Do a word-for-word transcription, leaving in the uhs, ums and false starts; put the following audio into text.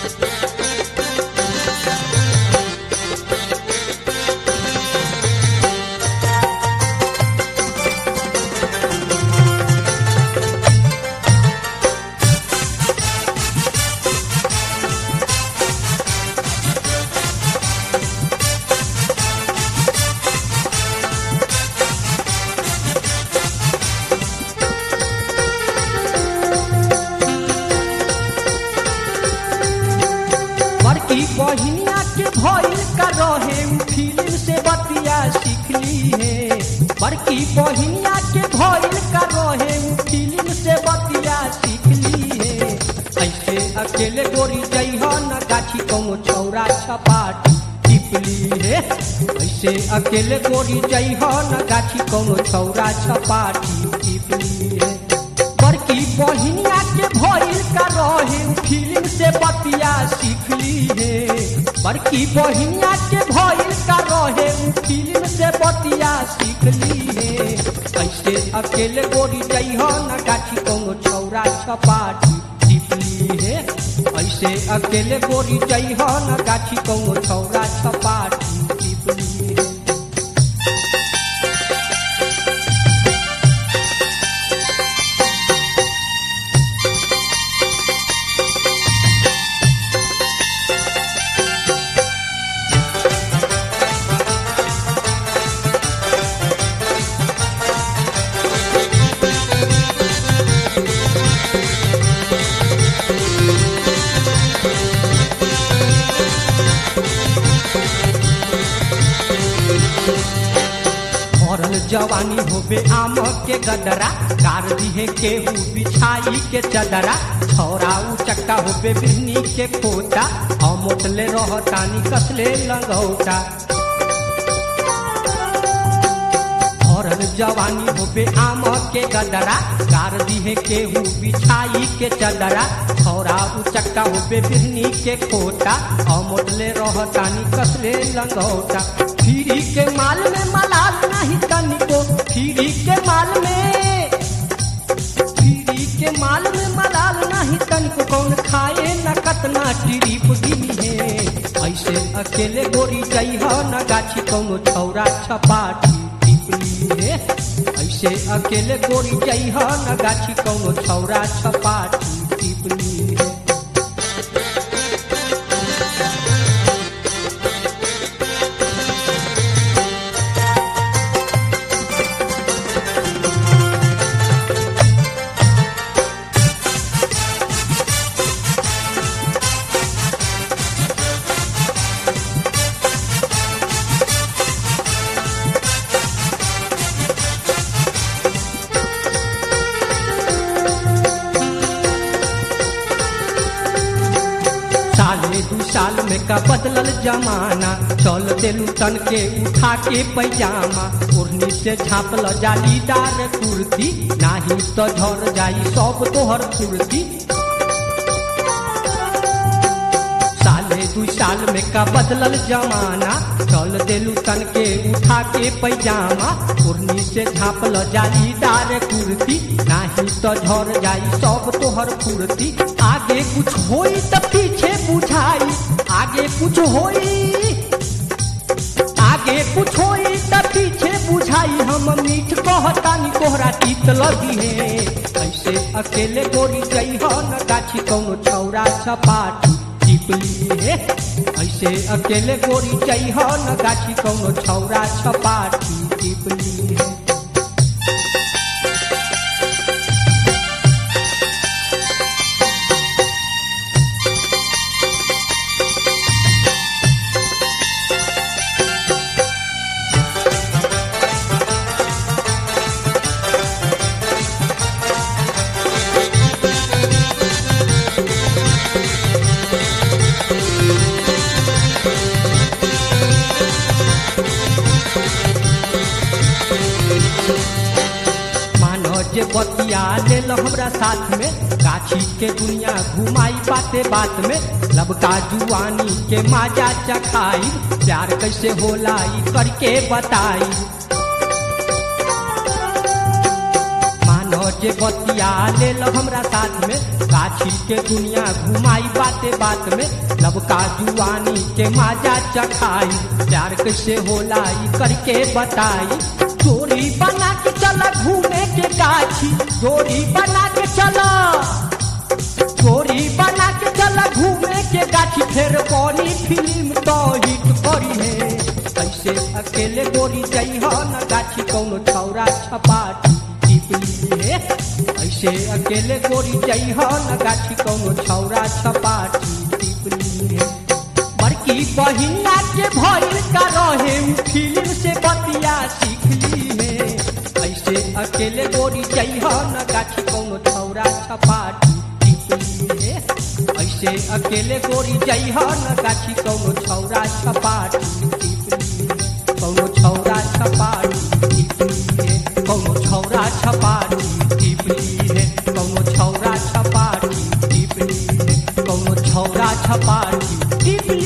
बहिनिया के भइल का रहे उ फिल्म से बतिया सीखली है। बड़की बहिनिया के भइल का रहे उ फिल्म से बतिया सीखली है। ऐसे अकेले गोरी जइह न गाछी कौनो छौरा छपाटी टिपली है। ऐसे अकेले गोरी जइह न गाछी कौनो छौरा छपाटी टिपली है। बड़की बहिनिया के भइल का रहे उ फिल्म से बतिया सीखली है। बड़की बहिनिया के भइल का रहे उ फिल्म से बतिया सीखली है। ऐसे अकेले गोरी जइह न गाछी कौनो छौरा छपाटी टिपली है। ऐसे अकेले गोरी जइह न गाछी कौनो छौरा छपाटी टिपली है। जवानी होबे आम के गदरा गार दिहे केहू बिछाई के चदरा। छौरा उ चक्का होबे बिहनी के खोता हम मोटले रहतानी कसले लंगौटा। औरन जवानी होबे आम के गदरा गार दिहे केहू बिछाई के चदरा। छौरा उ चक्का होबे बिहनी के खोता हम मोटले रहतानी कसले लंगौटा। फिरी के माल में मलाल नहीं तनिको फिरी के माल में फिरी के माल में मलाल नहीं तनिको कौन खाए न कतना टिरिप गिनी है। ऐसे अकेले गोरी जइह न गाछी कौनो छौरा छपाटी टिपली है। ऐसे अकेले गोरी जइह न गाछी कौनो छौरा छपाटी टिपली है। साल में का बदलल जमाना चल देलू तन के उठा के पैजामा। ओढ़नी से झाँपल जालीदार कुर्ती नाही तो झड़ जाई सब तोहर कुर्ती। साले दू साल में का बदलल जमाना चल देलू तन के उठा के पैजामा। ओढ़नी से झाँपल जालीदार कुर्ती नाही तो झड़ जाई सब तोहर कुर्ती। आगे कुछ होई त पीछे बुझाई आगे कुछ होई आगे कुछ होई त पीछे बुझाई। हम मीठ कहतानी कोहरा टीत लगी है। ऐसे अकेले गोरी जइह न गाछी कौनो छौरा छपाटी टिपली है। ऐसे अकेले गोरी जइह न गाछी कौनो छौरा छपाटी टिपली है। जे बतिया लेल हमरा साथ में गाछी के दुनिया घुमाई बाते बात में। लबका जुआनी के माजा चखाई प्यार कैसे होला ई करके बताई। मानो जे बतिया ले लो हमरा साथ में, गाछी के दुनिया घुमाई बाते बात में, लबका जुआनी के माजा चखाई, प्यार कैसे होला ई करके बताई। जोड़ी बना के चला घूमे के गाछी, जोड़ी बना के चला, जोड़ी बना के चला घूमे के गाछी, फिर कौनी फिल्म तो हिट करी है। ऐसे अकेले गोरी जई हो न गाछी, कौनो छौरा छपाटी टिपली है। ऐसे अकेले गोरी जई हो न गाछी, कौनो छौरा छपाटी टिपली है। बड़की बहिनिया के भइल का रहे फिल्म से बतिया सीखली है। ऐसे अकेले गोरी जई हो न गाछी, कौनो छौरा छपाटी टिपली है। ऐसे अकेले गोरी जई हो न गाछी, कौनो छौरा छपाटी टिपली है। कौनो छौरा छपाटी टिपली है, कौनो छौरा छपाटी टिपली है, कौनो छौरा छपाटी टिपली है, कौनो छौरा छपाटी टिपली